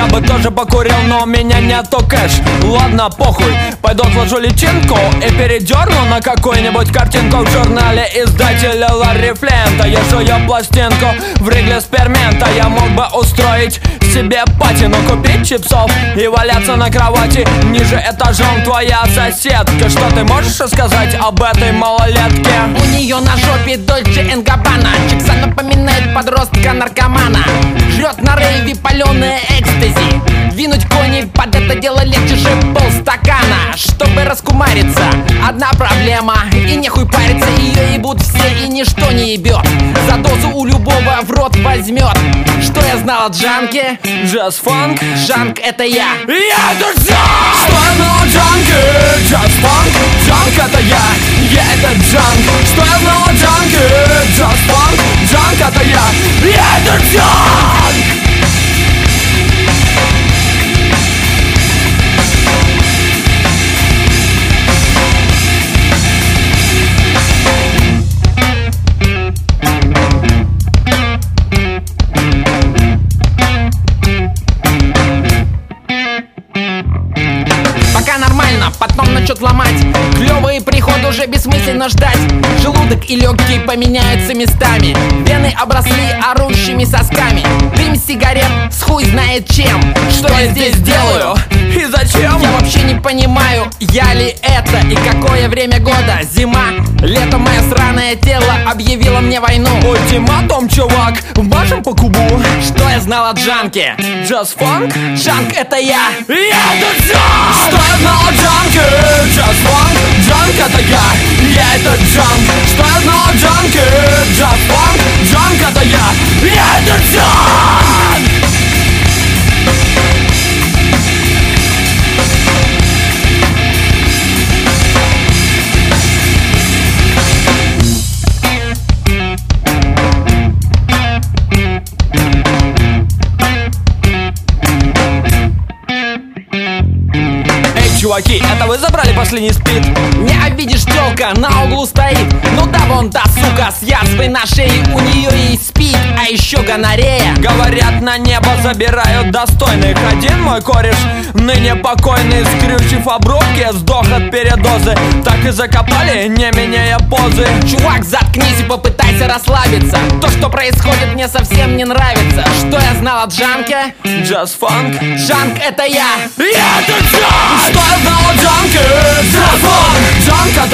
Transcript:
Я бы тоже покурил, но у меня нету кэш. Ладно, похуй, пойду отложу личинку и передерну на какую-нибудь картинку в журнале издателя Ларри Флинта. Я жую пластинку в Ригле Спермента. Я мог бы устроить себе патину, купить чипсов и валяться на кровати ниже этажом. Твоя соседка, что ты можешь рассказать об этой малолетке? У нее на жопе Дольче энд Габбана. Чикса напоминает подростка-наркомана. Жрет на рейве паленое экстази. Двинуть кони под это дело легче же полстакана. Чтобы раскумариться, одна проблема, и нехуй париться. Ее ебут все и ничто не ебет. За дозу у любого в рот возьмет. Что я знал о джанке? Джаз-фанк? Джанк это я. Я это джанк! Что я знал о джанке? Джаз-фанк? Джанк это я это джанк! Что я знал о джанке? Джаз-фанк? Джанк это я это джанк! Нормально, потом начнет ломать. Клёвый приход уже бессмысленно ждать. Желудок и легкие поменяются местами. Вены обросли орущими сосками. Дым сигарет с хуй знает чем. Что я здесь делаю? И зачем? Я вообще не понимаю, я ли это и какое время года. Зима, лето, мое сраное тело объявило мне войну. Ультиматум, чувак, башим по кубу. Что я знал о джанке? Джаз-фанк? Джанк это я это джанк! Что я знал о джанке? Джаз-фанк? Джанк это я это джанк! Что я знал о джанке? Джаз-фанк? Джанк это я это джанк! Чуваки, это вы забрали последний спид? Не обидишь, тёлка на углу стоит. Ну да, вон та сука с язвой на шее. У нее есть спид, а еще гонорея. Говорят, на небо забирают достойных. Один мой кореш, ныне покойный, скрючив обрубки, сдох от передозы. Так и закопали, не меняя позы. Чувак, заткнись и попытайся расслабиться. То, что происходит, мне совсем не нравится. Что я знал о джанке? Джаз-фанк? Джанк это я это джанк! Что я знал о джанке? Джаз-фанк! Джанк